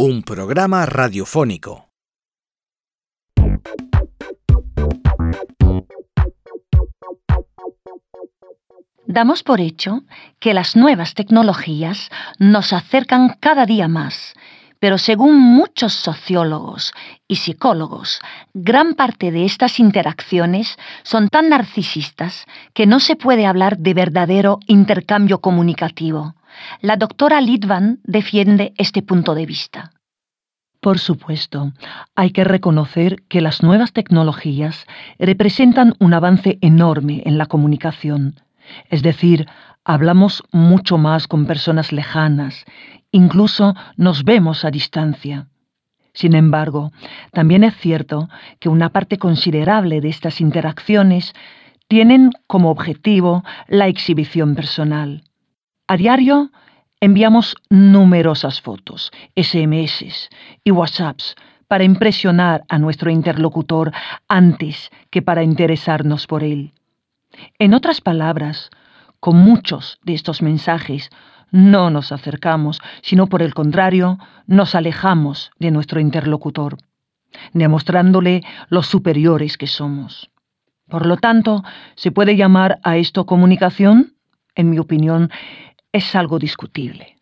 un programa radiofónico. Damos por hecho que las nuevas tecnologías nos acercan cada día más, pero según muchos sociólogos y psicólogos, gran parte de estas interacciones son tan narcisistas que no se puede hablar de verdadero intercambio comunicativo. La doctora Lidvan defiende este punto de vista. Por supuesto, hay que reconocer que las nuevas tecnologías representan un avance enorme en la comunicación. Es decir, hablamos mucho más con personas lejanas, incluso nos vemos a distancia. Sin embargo, también es cierto que una parte considerable de estas interacciones tienen como objetivo la exhibición personal. A diario enviamos numerosas fotos, SMS y WhatsApps para impresionar a nuestro interlocutor antes que para interesarnos por él. En otras palabras, con muchos de estos mensajes no nos acercamos, sino por el contrario, nos alejamos de nuestro interlocutor, demostrándole lo superiores que somos. Por lo tanto, ¿se puede llamar a esto comunicación? En mi opinión, es algo discutible.